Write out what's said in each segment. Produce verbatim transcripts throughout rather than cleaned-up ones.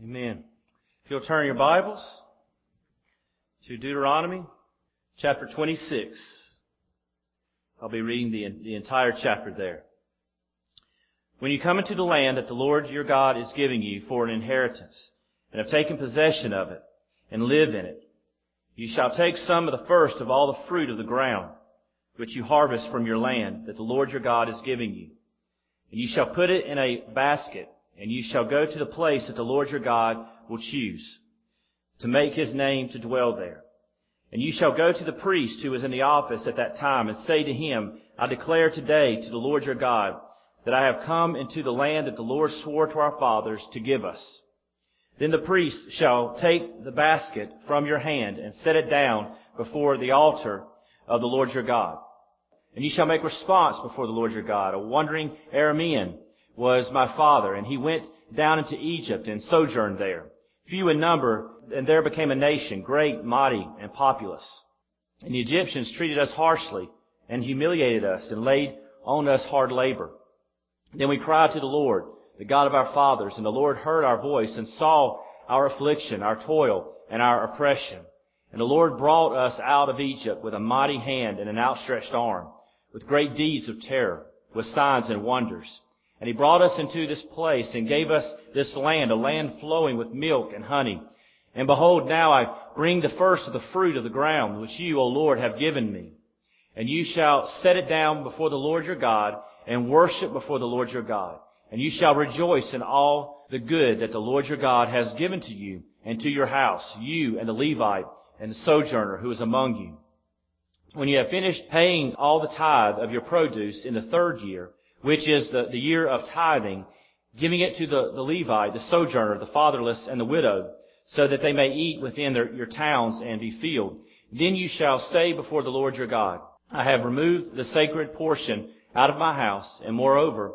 Amen. If you'll turn your Bibles to Deuteronomy chapter twenty-six. I'll be reading the, the entire chapter there. When you come into the land that the Lord your God is giving you for an inheritance, and have taken possession of it, and live in it, you shall take some of the first of all the fruit of the ground, which you harvest from your land that the Lord your God is giving you. And you shall put it in a basket, and you shall go to the place that the Lord your God will choose, to make His name to dwell there. And you shall go to the priest who is in the office at that time, and say to him, I declare today to the Lord your God that I have come into the land that the Lord swore to our fathers to give us. Then the priest shall take the basket from your hand and set it down before the altar of the Lord your God. And you shall make response before the Lord your God. A wandering Aramean was my father, and he went down into Egypt and sojourned there. Few in number, and there became a nation, great, mighty, and populous. And the Egyptians treated us harshly, and humiliated us, and laid on us hard labor. Then we cried to the Lord, the God of our fathers, and the Lord heard our voice, and saw our affliction, our toil, and our oppression. And the Lord brought us out of Egypt with a mighty hand and an outstretched arm, with great deeds of terror, with signs and wonders. And He brought us into this place and gave us this land, a land flowing with milk and honey. And behold, now I bring the first of the fruit of the ground, which you, O Lord, have given me. And you shall set it down before the Lord your God, and worship before the Lord your God. And you shall rejoice in all the good that the Lord your God has given to you and to your house, you and the Levite and the sojourner who is among you. When you have finished paying all the tithe of your produce in the third year, which is the, the year of tithing, giving it to the, the Levite, the sojourner, the fatherless, and the widow, so that they may eat within their, your towns and be filled. Then you shall say before the Lord your God, I have removed the sacred portion out of my house, and moreover,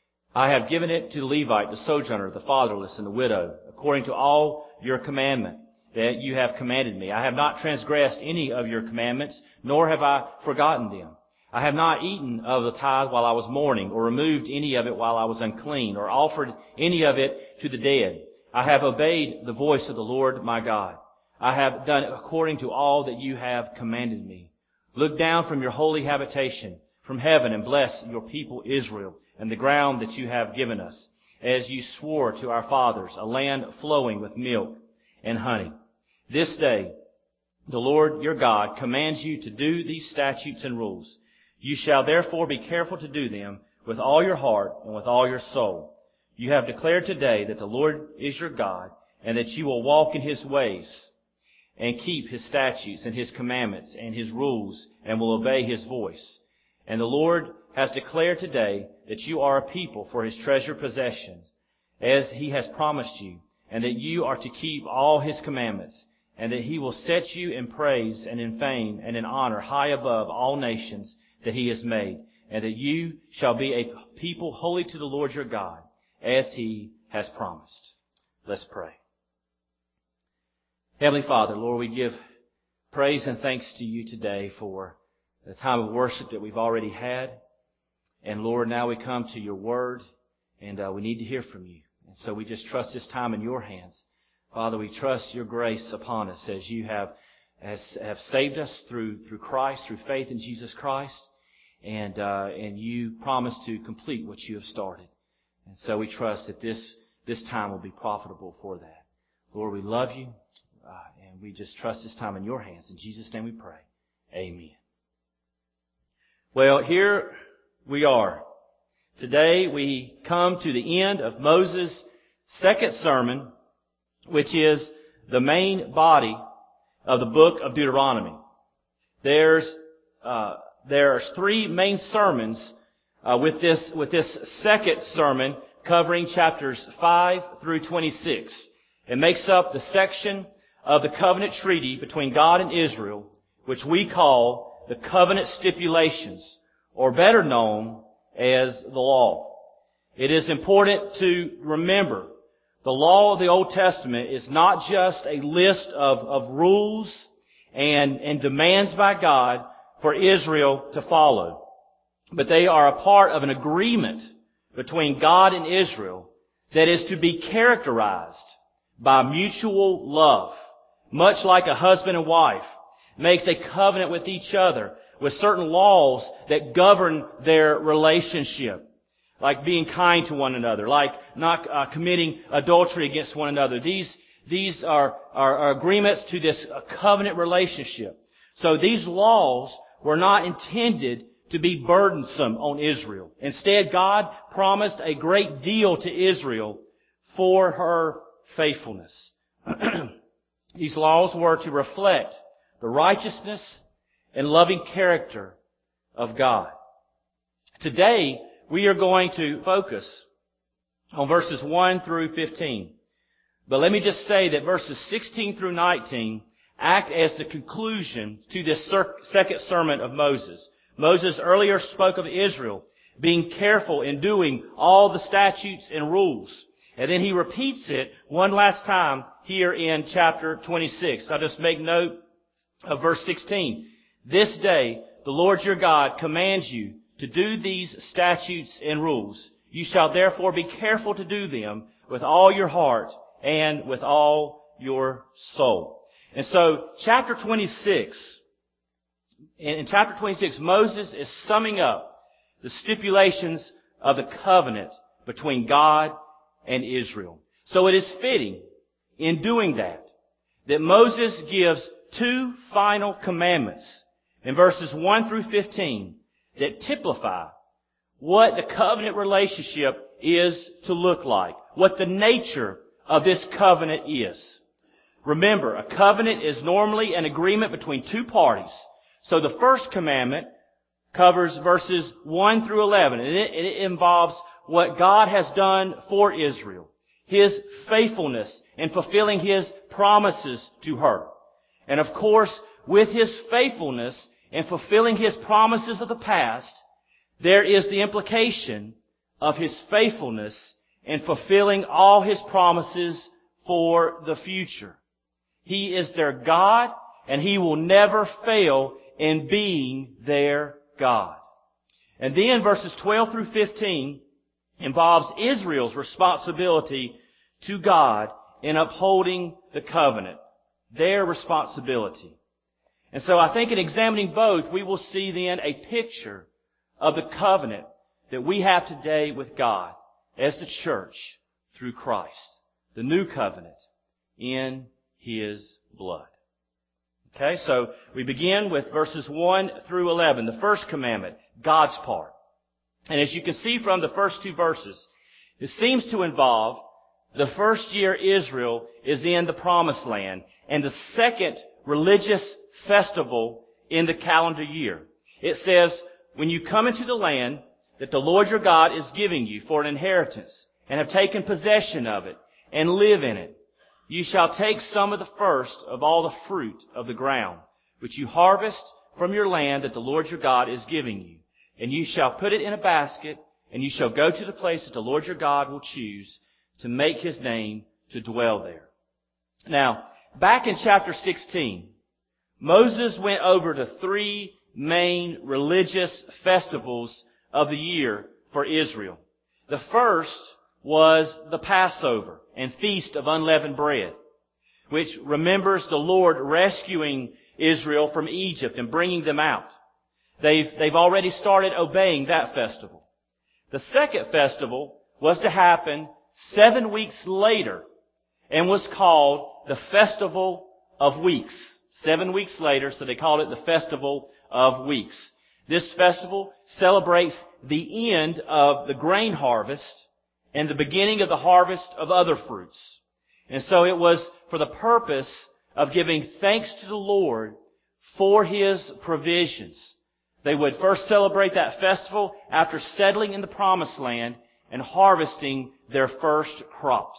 I have given it to the Levite, the sojourner, the fatherless, and the widow, according to all your commandment that you have commanded me. I have not transgressed any of your commandments, nor have I forgotten them. I have not eaten of the tithe while I was mourning, or removed any of it while I was unclean, or offered any of it to the dead. I have obeyed the voice of the Lord my God. I have done according to all that you have commanded me. Look down from your holy habitation, from heaven, and bless your people Israel, and the ground that you have given us, as you swore to our fathers, a land flowing with milk and honey. This day, the Lord your God commands you to do these statutes and rules. You shall therefore be careful to do them with all your heart and with all your soul. You have declared today that the Lord is your God, and that you will walk in His ways, and keep His statutes and His commandments and His rules, and will obey His voice. And the Lord has declared today that you are a people for His treasured possessions, as He has promised you, and that you are to keep all His commandments, and that He will set you in praise and in fame and in honor high above all nations that He has made, and that you shall be a people holy to the Lord your God, as He has promised. Let's pray. Heavenly Father, Lord, we give praise and thanks to you today for the time of worship that we've already had. And Lord, now we come to your word, and uh, we need to hear from you. And so we just trust this time in your hands. Father, we trust your grace upon us as you have as, have saved us through through Christ, through faith in Jesus Christ. And uh, and you promise to complete what you have started. And so we trust that this this time will be profitable for that. Lord, we love you, uh, and we just trust this time in your hands. In Jesus' name we pray. Amen. Well, here we are. Today we come to the end of Moses' second sermon, which is the main body of the book of Deuteronomy. There's uh, there's three main sermons uh, with this with this second sermon covering chapters five through twenty-six. It makes up the section of the covenant treaty between God and Israel, which we call the covenant stipulations, or better known as the law. It is important to remember the law of the Old Testament is not just a list of, of rules and, and demands by God for Israel to follow, but they are a part of an agreement between God and Israel that is to be characterized by mutual love, much like a husband and wife makes a covenant with each other with certain laws that govern their relationship, like being kind to one another, like not uh, committing adultery against one another. These these are, are, are agreements to this uh, covenant relationship. So these laws were not intended to be burdensome on Israel. Instead, God promised a great deal to Israel for her faithfulness. These laws were to reflect the righteousness and loving character of God. Today, we are going to focus on verses one through fifteen. But let me just say that verses sixteen through nineteen act as the conclusion to this second sermon of Moses. Moses earlier spoke of Israel being careful in doing all the statutes and rules. And then he repeats it one last time here in chapter twenty-six. I'll just make note of verse sixteen. This day the Lord your God commands you to do these statutes and rules. You shall therefore be careful to do them with all your heart and with all your soul. And so chapter twenty-six, in chapter twenty-six, Moses is summing up the stipulations of the covenant between God and Israel. So it is fitting in doing that, that Moses gives two final commandments in verses one through fifteen that typify what the covenant relationship is to look like, what the nature of this covenant is. Remember, a covenant is normally an agreement between two parties. So the first commandment covers verses one through eleven, and it, it involves what God has done for Israel, His faithfulness in fulfilling His promises to her. And of course, with His faithfulness in fulfilling His promises of the past, there is the implication of His faithfulness in fulfilling all His promises for the future. He is their God, and He will never fail in being their God. And then verses twelve through fifteen involves Israel's responsibility to God in upholding the covenant. Their responsibility. And so I think in examining both, we will see then a picture of the covenant that we have today with God as the church through Christ. The new covenant in His blood. Okay, so we begin with verses one through eleven. The first commandment, God's part. And as you can see from the first two verses, it seems to involve the first year Israel is in the Promised Land and the second religious festival in the calendar year. It says, when you come into the land that the Lord your God is giving you for an inheritance and have taken possession of it and live in it, you shall take some of the first of all the fruit of the ground, which you harvest from your land that the Lord your God is giving you. And you shall put it in a basket, and you shall go to the place that the Lord your God will choose to make His name to dwell there. Now, back in chapter sixteen, Moses went over the three main religious festivals of the year for Israel. The first was the Passover and Feast of Unleavened Bread, which remembers the Lord rescuing Israel from Egypt and bringing them out. They've, they've already started obeying that festival. The second festival was to happen seven weeks later and was called the Festival of Weeks. Seven weeks later, so they called it the Festival of Weeks. This festival celebrates the end of the grain harvest and the beginning of the harvest of other fruits. And so it was for the purpose of giving thanks to the Lord for His provisions. They would first celebrate that festival after settling in the Promised Land and harvesting their first crops.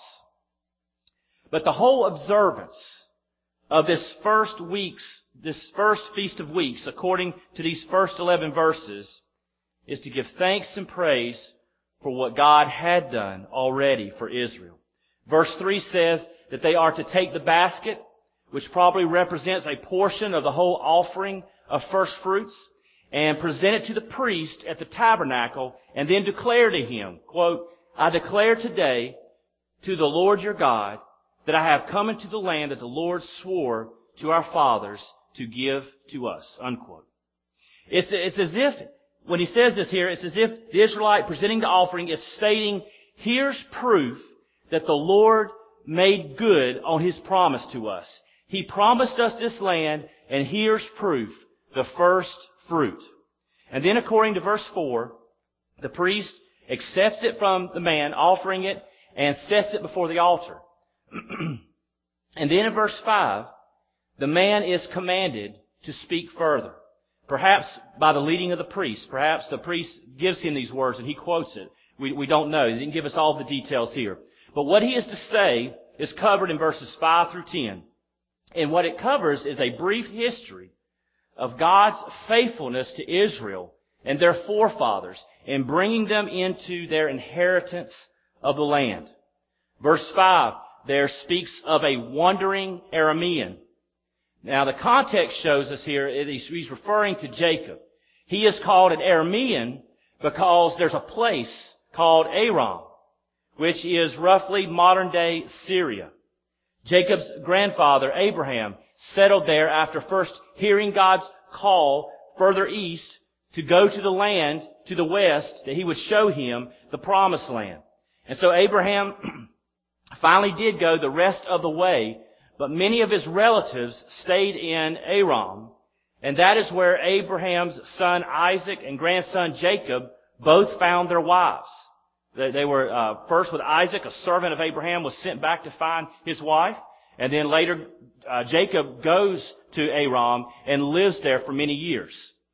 But the whole observance of this first week's, this first Feast of Weeks, according to these first eleven verses, is to give thanks and praise for what God had done already for Israel. Verse three says that they are to take the basket, which probably represents a portion of the whole offering of first fruits, and present it to the priest at the tabernacle, and then declare to him, quote, I declare today to the Lord your God, that I have come into the land that the Lord swore to our fathers to give to us." Unquote. It's, it's as if, when he says this here, it's as if the Israelite presenting the offering is stating, here's proof that the Lord made good on His promise to us. He promised us this land, and here's proof, the first fruit. And then according to verse four, the priest accepts it from the man offering it and sets it before the altar. And then in verse five, the man is commanded to speak further. Perhaps by the leading of the priest. Perhaps the priest gives him these words and he quotes it. We, we don't know. He didn't give us all the details here. But what he is to say is covered in verses five through ten. And what it covers is a brief history of God's faithfulness to Israel and their forefathers in bringing them into their inheritance of the land. Verse five there speaks of a wandering Aramean. Now the context shows us here, he's referring to Jacob. He is called an Aramean because there's a place called Aram, which is roughly modern day Syria. Jacob's grandfather, Abraham, settled there after first hearing God's call further east to go to the land to the west that He would show him the promised land. And so Abraham finally did go the rest of the way, but many of his relatives stayed in Aram, and that is where Abraham's son Isaac and grandson Jacob both found their wives. They were, uh, first with Isaac, a servant of Abraham, was sent back to find his wife. And then later, uh, Jacob goes to Aram and lives there for many years.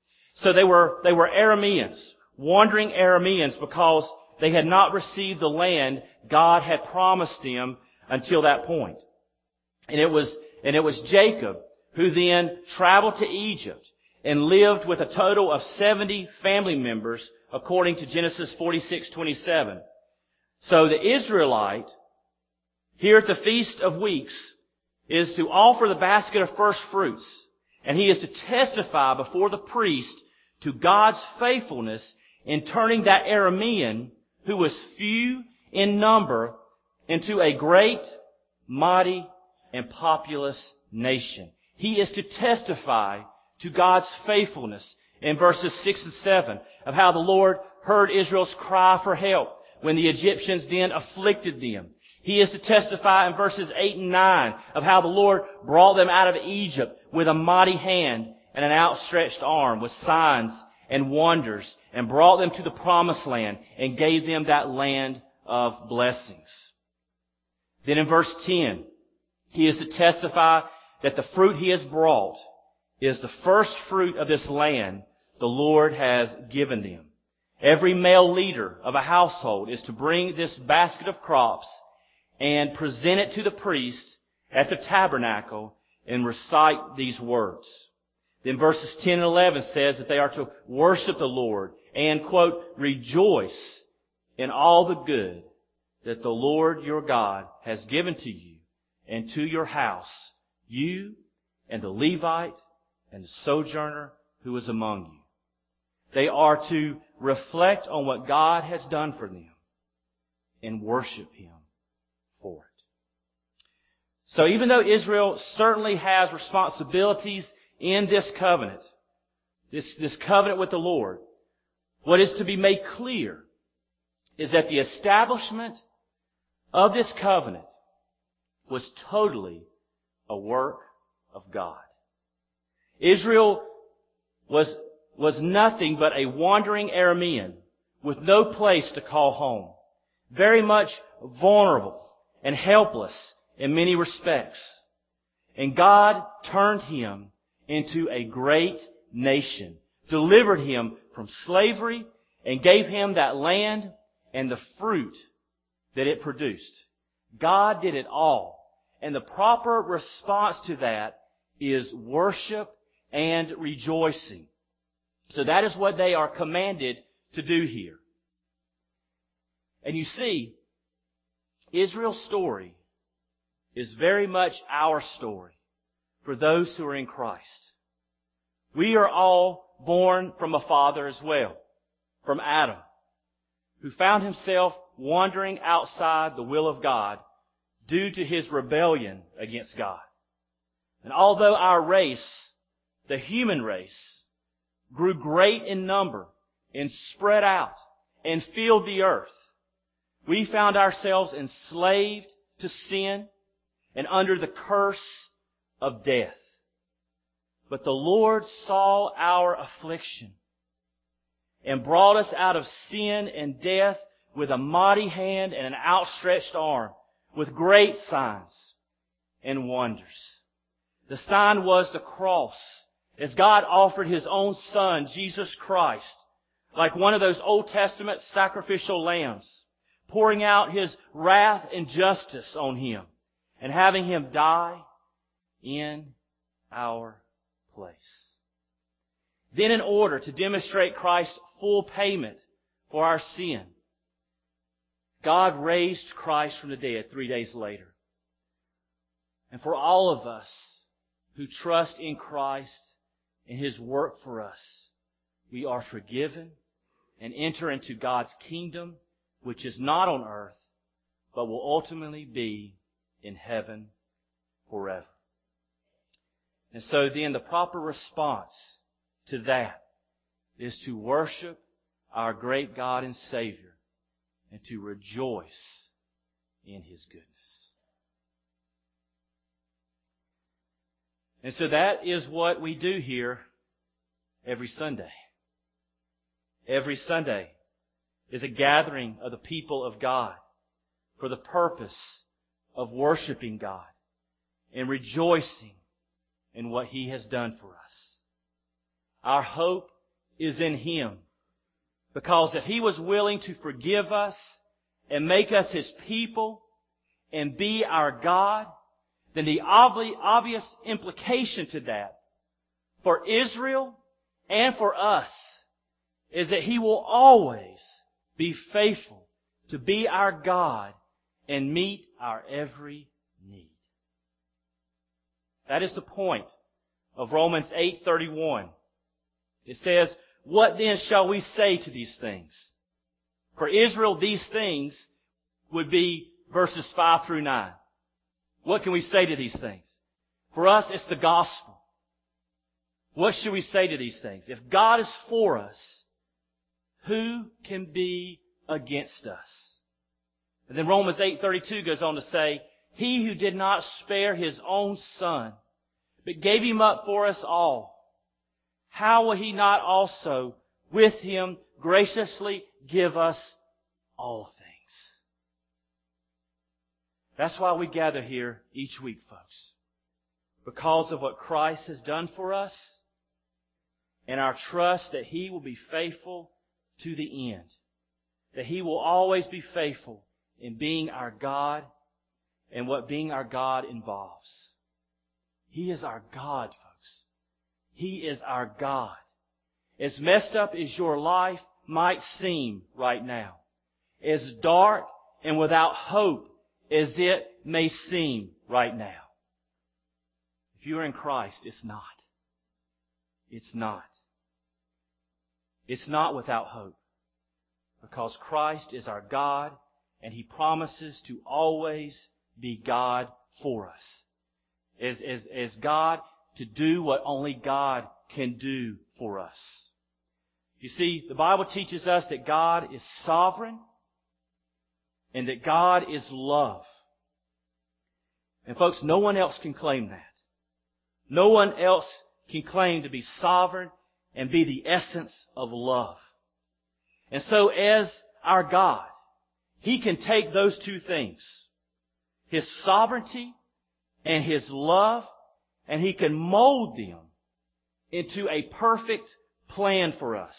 So they were, they were Arameans, wandering Arameans because they had not received the land God had promised them until that point. And it was, and it was Jacob who then traveled to Egypt and lived with a total of seventy family members according to Genesis forty-six twenty-seven. So the Israelite, here at the Feast of Weeks, is to offer the basket of first fruits. And he is to testify before the priest to God's faithfulness in turning that Aramean, who was few in number, into a great, mighty, and populous nation. He is to testify to God's faithfulness in verses six and seven of how the Lord heard Israel's cry for help when the Egyptians then afflicted them. He is to testify in verses eight and nine of how the Lord brought them out of Egypt with a mighty hand and an outstretched arm with signs and wonders and brought them to the promised land and gave them that land of blessings. Then in verse ten, he is to testify that the fruit he has brought is the first fruit of this land the Lord has given them. Every male leader of a household is to bring this basket of crops and present it to the priest at the tabernacle and recite these words. Then verses ten and eleven says that they are to worship the Lord and, quote, rejoice in all the good that the Lord your God has given to you and to your house, you and the Levite and the sojourner who is among you. They are to reflect on what God has done for them and worship Him for it. So even though Israel certainly has responsibilities in this covenant, this, this covenant with the Lord, what is to be made clear is that the establishment of this covenant was totally a work of God. Israel was, was nothing but a wandering Aramean with no place to call home, very much vulnerable and helpless in many respects. And God turned him into a great nation, delivered him from slavery, and gave him that land and the fruit that it produced. God did it all. And the proper response to that is worship and rejoicing. So that is what they are commanded to do here. And you see, Israel's story is very much our story for those who are in Christ. We are all born from a father as well, from Adam, who found himself wandering outside the will of God due to his rebellion against God. And although our race, the human race, grew great in number and spread out and filled the earth, we found ourselves enslaved to sin and under the curse of death. But the Lord saw our affliction and brought us out of sin and death with a mighty hand and an outstretched arm, with great signs and wonders. The sign was the cross, as God offered His own Son, Jesus Christ, like one of those Old Testament sacrificial lambs, pouring out His wrath and justice on Him and having Him die in our place. Then, in order to demonstrate Christ's full payment for our sin, God raised Christ from the dead three days later. And for all of us who trust in Christ and His work for us, we are forgiven and enter into God's kingdom, which is not on earth, but will ultimately be in heaven forever. And so then the proper response to that is to worship our great God and Savior and to rejoice in His goodness. And so that is what we do here every Sunday. Every Sunday is a gathering of the people of God for the purpose of worshiping God and rejoicing in what He has done for us. Our hope is in Him, because if He was willing to forgive us and make us His people and be our God, then the obvious implication to that for Israel and for us is that He will always be faithful to be our God and meet our every need. That is the point of Romans eight thirty-one. It says, "What then shall we say to these things?" For Israel, these things would be verses five through nine. What can we say to these things? For us, it's the gospel. What should we say to these things? If God is for us, who can be against us? And then Romans eight thirty-two goes on to say, "He who did not spare His own Son, but gave Him up for us all, how will He not also with Him graciously give us all things?" That's why we gather here each week, folks. Because of what Christ has done for us and our trust that He will be faithful to the end. That He will always be faithful in being our God and what being our God involves. He is our God, folks. He is our God. As messed up as your life might seem right now, as dark and without hope as it may seem right now, if you are in Christ, it's not. It's not. It's not without hope. Because Christ is our God, and He promises to always be God for us. As, as, as God to do what only God can do for us. You see, the Bible teaches us that God is sovereign and that God is love. And folks, no one else can claim that. No one else can claim to be sovereign and be the essence of love. And so as our God, He can take those two things, His sovereignty and His love, and He can mold them into a perfect plan for us.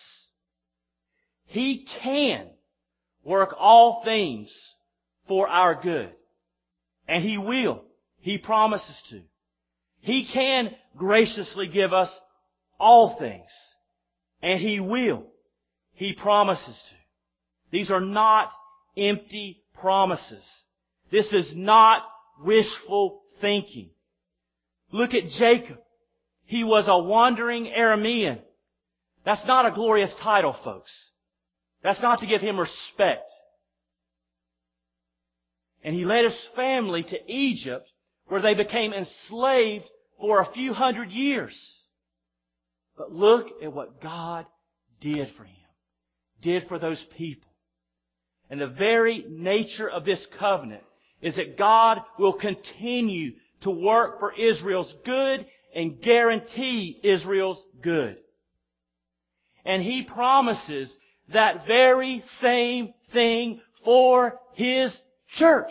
He can work all things for our good. And He will. He promises to. He can graciously give us all things. And He will. He promises to. These are not empty promises. This is not wishful thinking. Look at Jacob. He was a wandering Aramean. That's not a glorious title, folks. That's not to give him respect. And He led His family to Egypt, where they became enslaved for a few hundred years. But look at what God did for him, did for those people. And the very nature of this covenant is that God will continue to work for Israel's good and guarantee Israel's good. And He promises that very same thing for His church.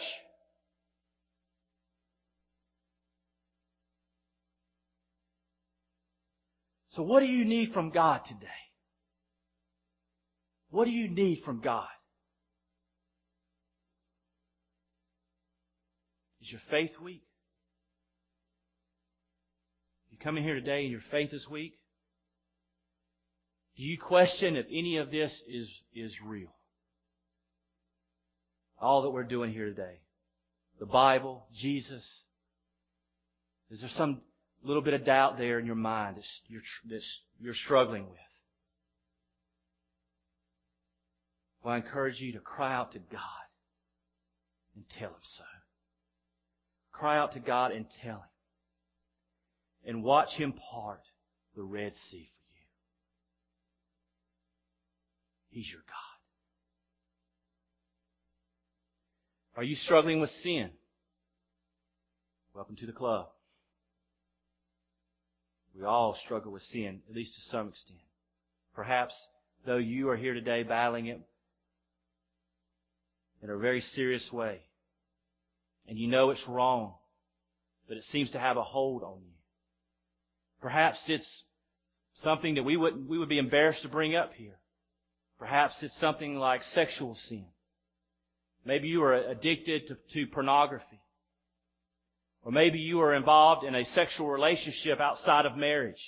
So what do you need from God today? What do you need from God? Is your faith weak? You come in here today and your faith is weak? Do you question if any of this is, is real? All that we're doing here today. The Bible, Jesus. Is there some little bit of doubt there in your mind that you're, that you're struggling with? Well, I encourage you to cry out to God and tell Him so. Cry out to God and tell Him. And watch Him part the Red Sea for you. He's your God. Are you struggling with sin? Welcome to the club. We all struggle with sin, at least to some extent. Perhaps, though, you are here today battling it in a very serious way. And you know it's wrong, but it seems to have a hold on you. Perhaps it's something that we would we would be embarrassed to bring up here. Perhaps it's something like sexual sin. Maybe you are addicted to, to pornography. Or maybe you are involved in a sexual relationship outside of marriage.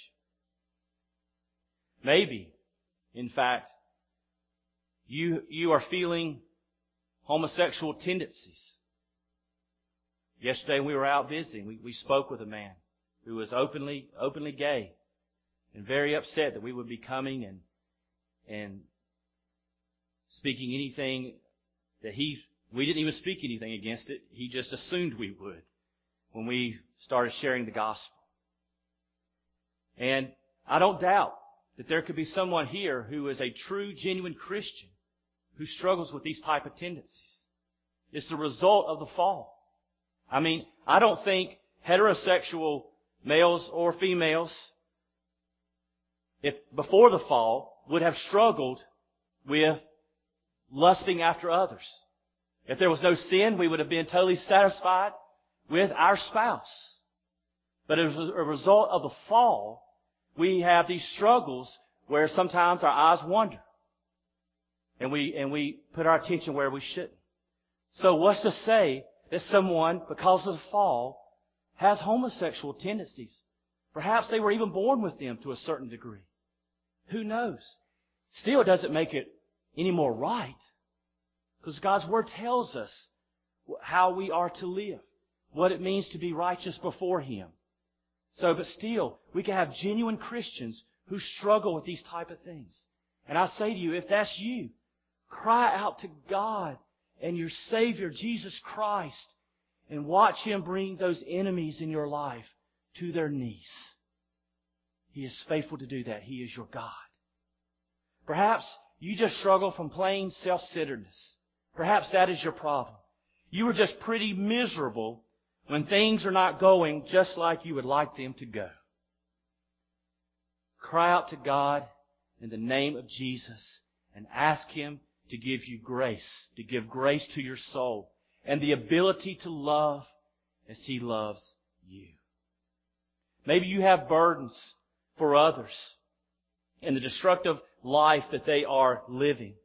Maybe, in fact, you you are feeling homosexual tendencies. Yesterday we were out visiting. We, we spoke with a man who was openly openly gay and very upset that we would be coming and and speaking anything that he we didn't even speak anything against it. He just assumed we would when we started sharing the gospel. And I don't doubt that there could be someone here who is a true, genuine Christian who struggles with these type of tendencies. It's the result of the fall. I mean, I don't think heterosexual males or females, if before the fall, would have struggled with lusting after others. If there was no sin, we would have been totally satisfied with our spouse. But as a result of the fall, we have these struggles where sometimes our eyes wander. And we, and we put our attention where we shouldn't. So what's to say that someone, because of the fall, has homosexual tendencies? Perhaps they were even born with them to a certain degree. Who knows? Still, it doesn't make it any more right. Because God's Word tells us how we are to live. What it means to be righteous before Him. So, but still, we can have genuine Christians who struggle with these type of things. And I say to you, if that's you, cry out to God and your Savior, Jesus Christ, and watch Him bring those enemies in your life to their knees. He is faithful to do that. He is your God. Perhaps you just struggle from plain self-centeredness. Perhaps that is your problem. You were just pretty miserable when things are not going just like you would like them to go. Cry out to God in the name of Jesus and ask Him to give you grace, to give grace to your soul, and the ability to love as He loves you. Maybe you have burdens for others in the destructive life that they are living.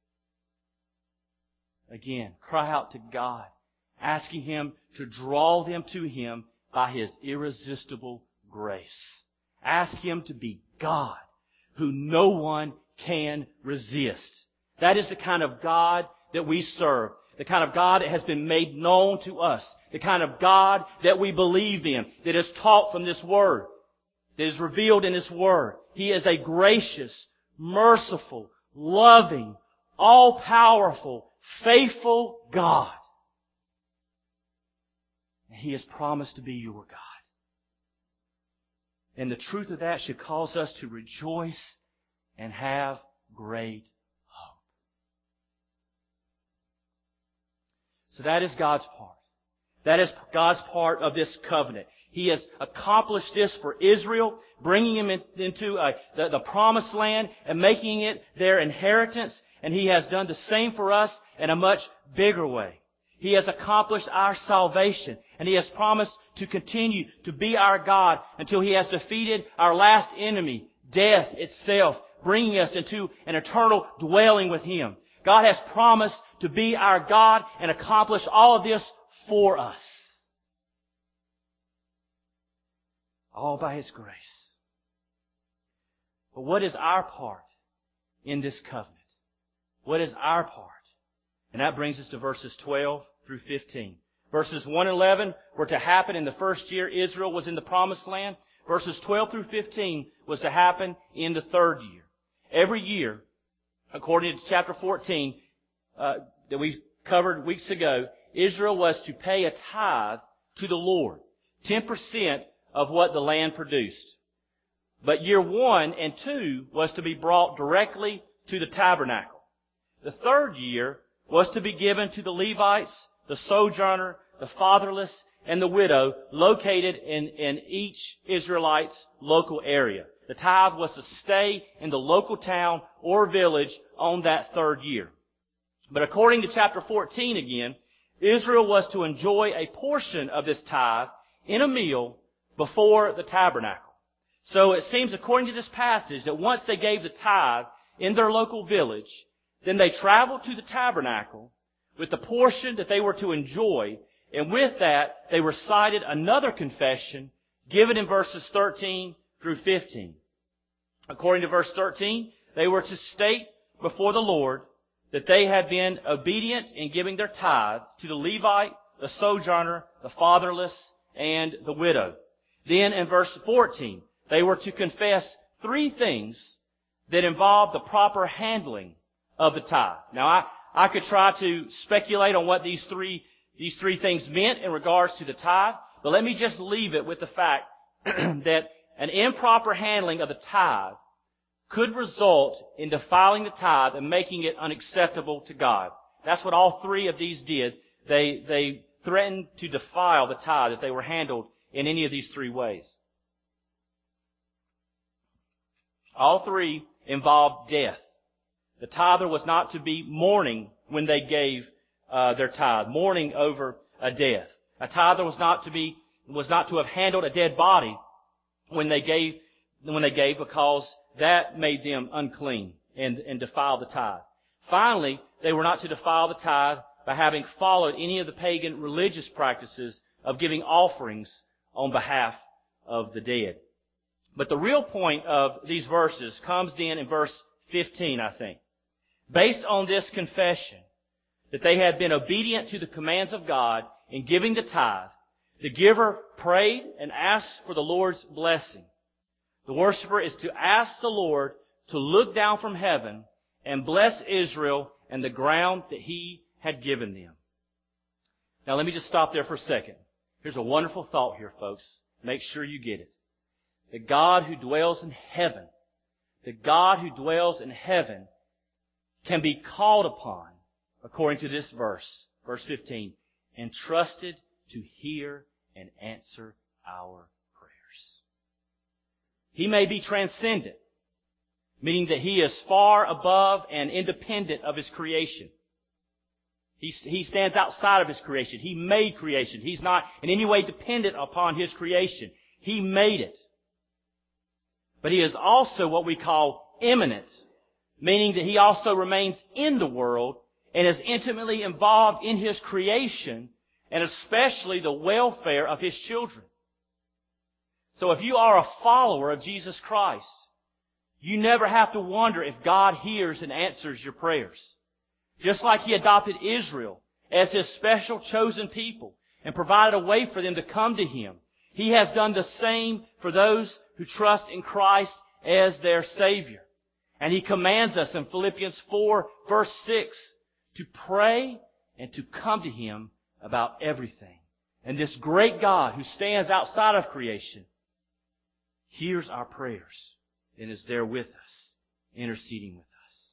Again, cry out to God, asking Him to draw them to Him by His irresistible grace. Ask Him to be God, who no one can resist. That is the kind of God that we serve. The kind of God that has been made known to us. The kind of God that we believe in. That is taught from this Word. That is revealed in this Word. He is a gracious, merciful, loving, all-powerful, faithful God. and He has promised to be your God. And the truth of that should cause us to rejoice and have great hope. So that is God's part. That is God's part of this covenant. He has accomplished this for Israel, bringing them in, into a, the, the promised land and making it their inheritance. And He has done the same for us in a much bigger way. He has accomplished our salvation, and He has promised to continue to be our God until He has defeated our last enemy, death itself, bringing us into an eternal dwelling with Him. God has promised to be our God and accomplish all of this for us. All by His grace. But what is our part in this covenant? What is our part? And that brings us to verses twelve through fifteen. Verses one and eleven were to happen in the first year Israel was in the promised land. Verses twelve through fifteen was to happen in the third year. Every year, according to chapter fourteen, uh, that we covered weeks ago, Israel was to pay a tithe to the Lord. ten percent of what the land produced. But year one and two was to be brought directly to the tabernacle. The third year was to be given to the Levites, the sojourner, the fatherless, and the widow located in, in each Israelite's local area. The tithe was to stay in the local town or village on that third year. But according to chapter fourteen again, Israel was to enjoy a portion of this tithe in a meal before the tabernacle. So it seems, according to this passage, that once they gave the tithe in their local village, then they traveled to the tabernacle with the portion that they were to enjoy, and with that, they recited another confession given in verses thirteen through fifteen. According to verse thirteen, they were to state before the Lord that they had been obedient in giving their tithe to the Levite, the sojourner, the fatherless, and the widow. Then in verse fourteen, they were to confess three things that involved the proper handling of the tithe. Now, I, I could try to speculate on what these three, these three things meant in regards to the tithe, but let me just leave it with the fact that an improper handling of the tithe could result in defiling the tithe and making it unacceptable to God. That's what all three of these did. They, they threatened to defile the tithe if they were handled in any of these three ways. All three involved death. The tither was not to be mourning when they gave uh, their tithe, mourning over a death. A tither was not to be was not to have handled a dead body when they gave when they gave because that made them unclean and, and defile the tithe. Finally, they were not to defile the tithe by having followed any of the pagan religious practices of giving offerings on behalf of the dead. But the real point of these verses comes then in verse fifteen, I think. Based on this confession that they had been obedient to the commands of God in giving the tithe, the giver prayed and asked for the Lord's blessing. The worshiper is to ask the Lord to look down from heaven and bless Israel and the ground that He had given them. Now let me just stop there for a second. Here's a wonderful thought here, folks. Make sure you get it. The God who dwells in heaven, the God who dwells in heaven can be called upon, according to this verse, verse fifteen, and trusted to hear and answer our prayers. He may be transcendent, meaning that He is far above and independent of His creation. He, he stands outside of His creation. He made creation. He's not in any way dependent upon His creation. He made it. But He is also what we call immanent, meaning that He also remains in the world and is intimately involved in His creation and especially the welfare of His children. So if you are a follower of Jesus Christ, you never have to wonder if God hears and answers your prayers. Just like He adopted Israel as His special chosen people and provided a way for them to come to Him, He has done the same for those who trust in Christ as their Savior. And He commands us in Philippians four, verse six, to pray and to come to Him about everything. And this great God who stands outside of creation hears our prayers and is there with us, interceding with us.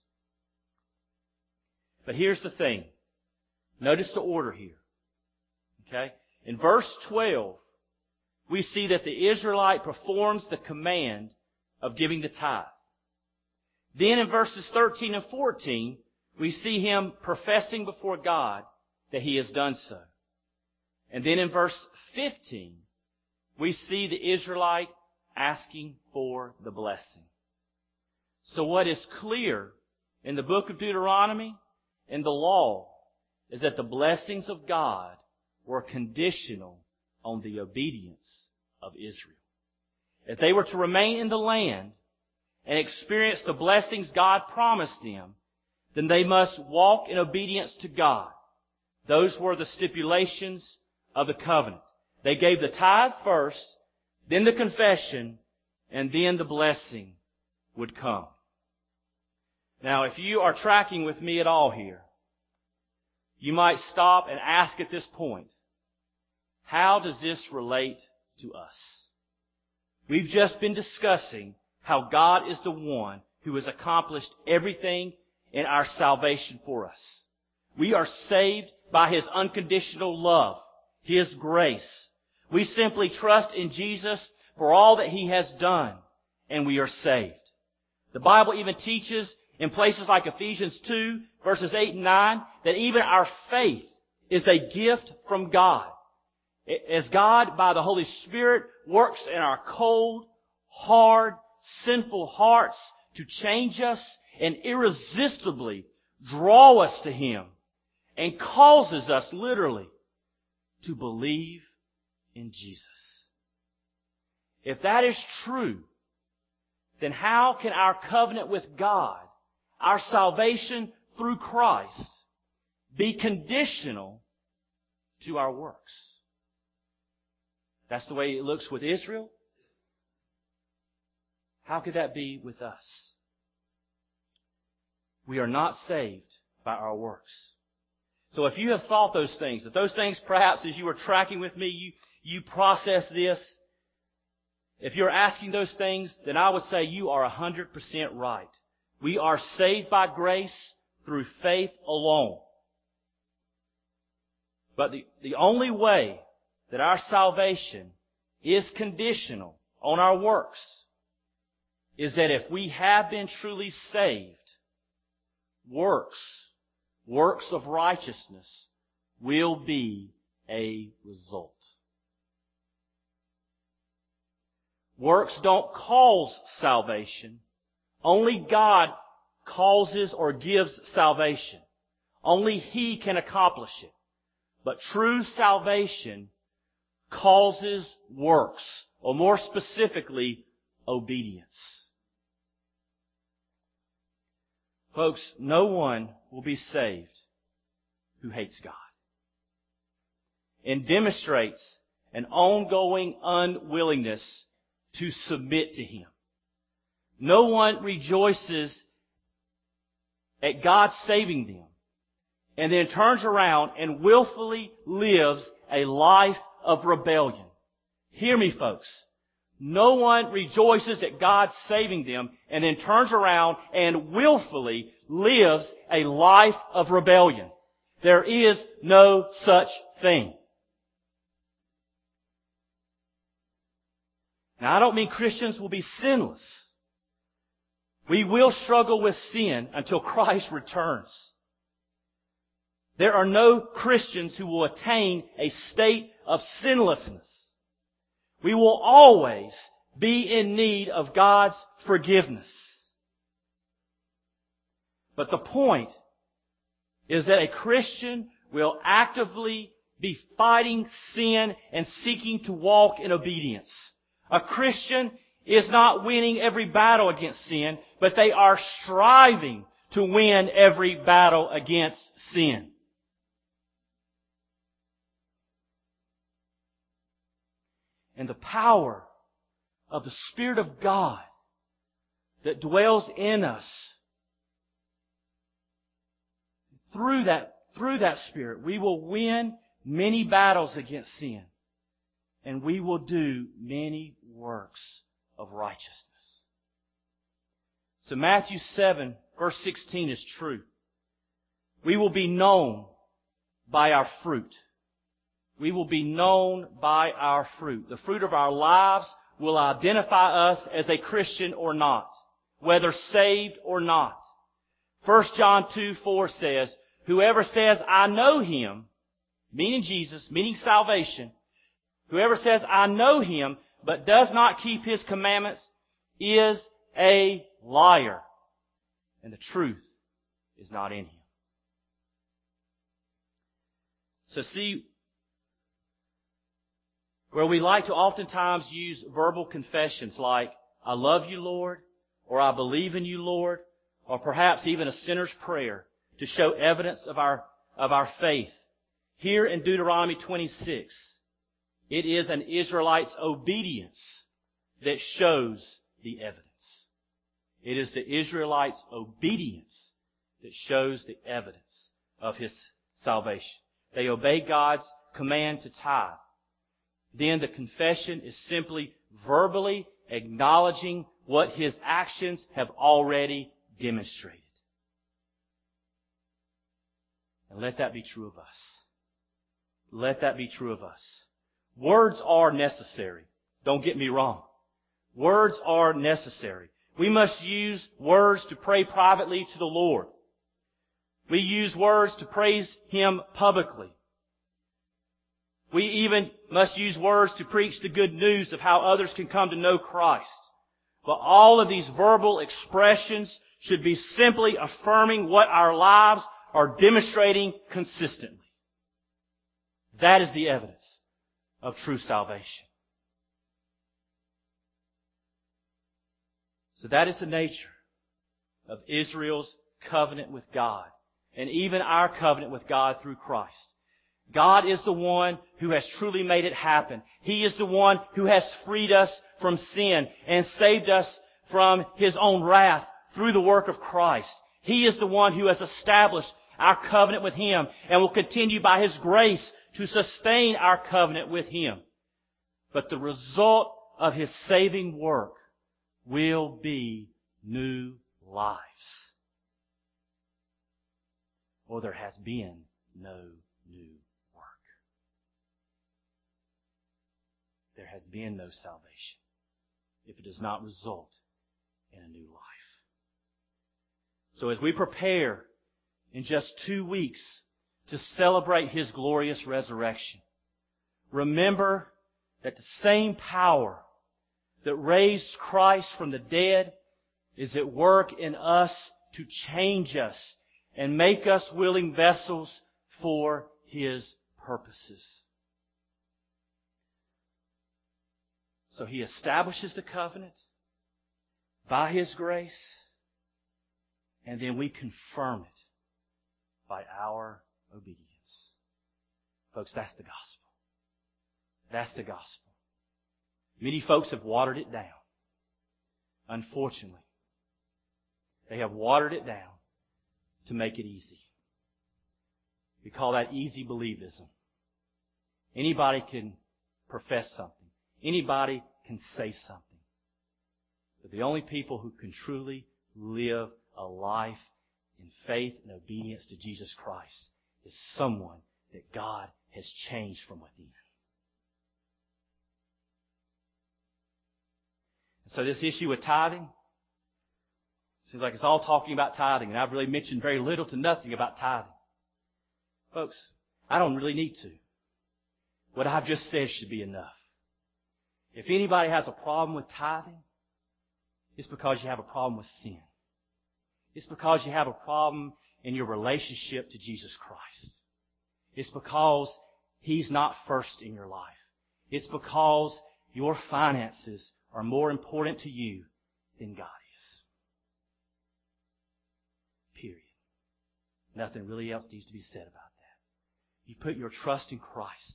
But here's the thing. Notice the order here. Okay? In verse twelve, we see that the Israelite performs the command of giving the tithe. Then in verses thirteen and fourteen, we see him professing before God that he has done so. And then in verse fifteen, we see the Israelite asking for the blessing. So what is clear in the book of Deuteronomy and the law is that the blessings of God were conditional on the obedience of Israel. If they were to remain in the land and experience the blessings God promised them, then they must walk in obedience to God. Those were the stipulations of the covenant. They gave the tithe first, then the confession, and then the blessing would come. Now, if you are tracking with me at all here, you might stop and ask at this point, how does this relate to us? We've just been discussing how God is the one who has accomplished everything in our salvation for us. We are saved by His unconditional love, His grace. We simply trust in Jesus for all that He has done, and we are saved. The Bible even teaches in places like Ephesians two, verses eight and nine, that even our faith is a gift from God. As God, by the Holy Spirit, works in our cold, hard, sinful hearts to change us and irresistibly draw us to Him and causes us literally to believe in Jesus. If that is true, then how can our covenant with God, our salvation through Christ, be conditional to our works? That's the way it looks with Israel. How could that be with us? We are not saved by our works. So if you have thought those things, if those things perhaps as you were tracking with me, you, you process this, if you're asking those things, then I would say you are one hundred percent right. We are saved by grace through faith alone. But the, the only way that our salvation is conditional on our works is that if we have been truly saved, works, works of righteousness will be a result. Works don't cause salvation. Only God causes or gives salvation. Only He can accomplish it. But true salvation causes works, or more specifically, obedience. Folks, no one will be saved who hates God and demonstrates an ongoing unwillingness to submit to Him. No one rejoices at God saving them and then turns around and willfully lives a life of rebellion. Hear me, folks. No one rejoices at God saving them and then turns around and willfully lives a life of rebellion. There is no such thing. Now, I don't mean Christians will be sinless. We will struggle with sin until Christ returns. There are no Christians who will attain a state of sinlessness. We will always be in need of God's forgiveness. But the point is that a Christian will actively be fighting sin and seeking to walk in obedience. A Christian is not winning every battle against sin, but they are striving to win every battle against sin. And the power of the Spirit of God that dwells in us, through that, through that Spirit, we will win many battles against sin, and we will do many works of righteousness. So Matthew seven, verse sixteen is true. We will be known by our fruit. We will be known by our fruit. The fruit of our lives will identify us as a Christian or not, whether saved or not. First John two, four says, whoever says, I know Him, meaning Jesus, meaning salvation, whoever says, I know Him, but does not keep His commandments, is a liar, and the truth is not in Him. So see, where we like to oftentimes use verbal confessions like, I love you, Lord, or I believe in you, Lord, or perhaps even a sinner's prayer to show evidence of our, of our faith. Here in Deuteronomy twenty-six, it is an Israelite's obedience that shows the evidence. It is the Israelites' obedience that shows the evidence of his salvation. They obey God's command to tithe. Then the confession is simply verbally acknowledging what his actions have already demonstrated. And let that be true of us. Let that be true of us. Words are necessary. Don't get me wrong. Words are necessary. We must use words to pray privately to the Lord. We use words to praise Him publicly. We even must use words to preach the good news of how others can come to know Christ. But all of these verbal expressions should be simply affirming what our lives are demonstrating consistently. That is the evidence of true salvation. So that is the nature of Israel's covenant with God, and even our covenant with God through Christ. God is the one who has truly made it happen. He is the one who has freed us from sin and saved us from His own wrath through the work of Christ. He is the one who has established our covenant with Him and will continue by His grace to sustain our covenant with Him. But the result of His saving work will be new lives. Or there has been no new work. There has been no salvation if it does not result in a new life. So as we prepare in just two weeks to celebrate His glorious resurrection, remember that the same power that raised Christ from the dead is at work in us to change us and make us willing vessels for His purposes. So He establishes the covenant by His grace, and then we confirm it by our obedience. Folks, that's the gospel. That's the gospel. Many folks have watered it down. Unfortunately, they have watered it down to make it easy. We call that easy believism. Anybody can profess something. Anybody can say something. But the only people who can truly live a life in faith and obedience to Jesus Christ is someone that God has changed from within. So this issue with tithing, seems like it's all talking about tithing, and I've really mentioned very little to nothing about tithing. Folks, I don't really need to. What I've just said should be enough. If anybody has a problem with tithing, it's because you have a problem with sin. It's because you have a problem in your relationship to Jesus Christ. It's because He's not first in your life. It's because your finances are more important to you than God is. Period. Nothing really else needs to be said about that. You put your trust in Christ.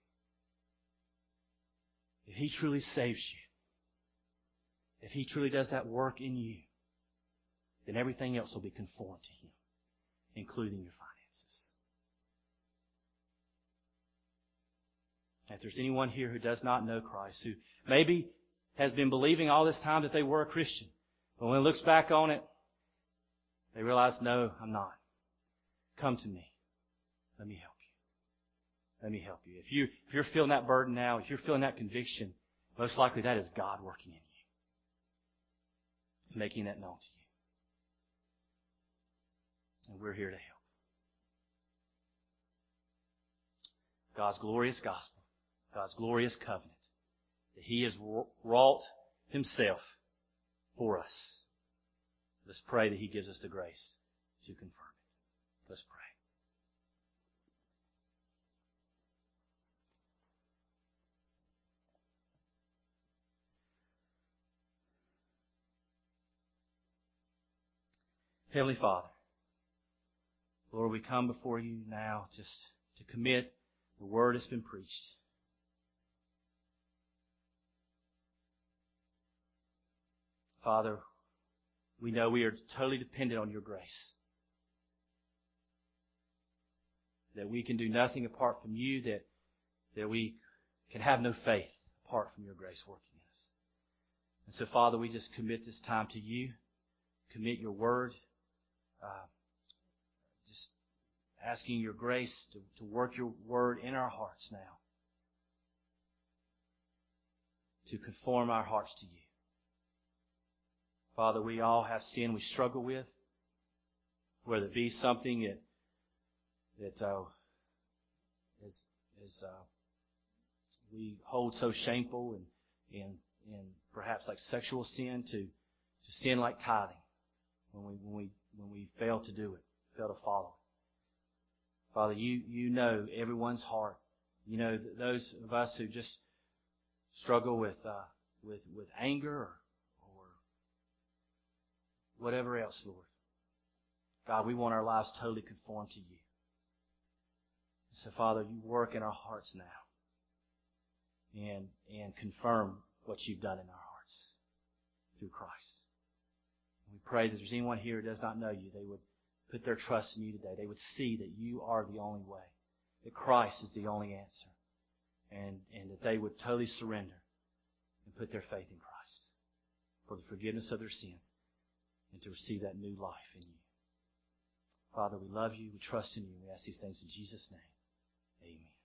If He truly saves you, if He truly does that work in you, then everything else will be conformed to Him, including your finances. If there's anyone here who does not know Christ, who maybe has been believing all this time that they were a Christian, but when it looks back on it, they realize, no, I'm not. Come to me. Let me help you. Let me help you. If you, if you're feeling that burden now, if you're feeling that conviction, most likely that is God working in you, making that known to you. And we're here to help. God's glorious gospel, God's glorious covenant, that He has wrought Himself for us. Let's pray that He gives us the grace to confirm it. Let's pray. Heavenly Father, Lord, we come before you now just to commit the word that's been preached. Father, we know we are totally dependent on your grace. That we can do nothing apart from you, that, that we can have no faith apart from your grace working in us. And so, Father, we just commit this time to you, commit your word, uh, just asking your grace to, to work your word in our hearts now, to conform our hearts to you. Father, we all have sin we struggle with, whether it be something that that uh, is is uh, we hold so shameful, and and and perhaps like sexual sin, to to sin like tithing, when we when we when we fail to do it, fail to follow it. Father, you you know everyone's heart. You know those of us who just struggle with uh, with with anger or whatever else, Lord. God, we want our lives totally conformed to you. So, Father, you work in our hearts now and and confirm what you've done in our hearts through Christ. And we pray that if there's anyone here who does not know you, they would put their trust in you today. They would see that you are the only way, that Christ is the only answer, and, and that they would totally surrender and put their faith in Christ for the forgiveness of their sins, and to receive that new life in you. Father, we love you. We trust in you. We ask these things in Jesus' name. Amen.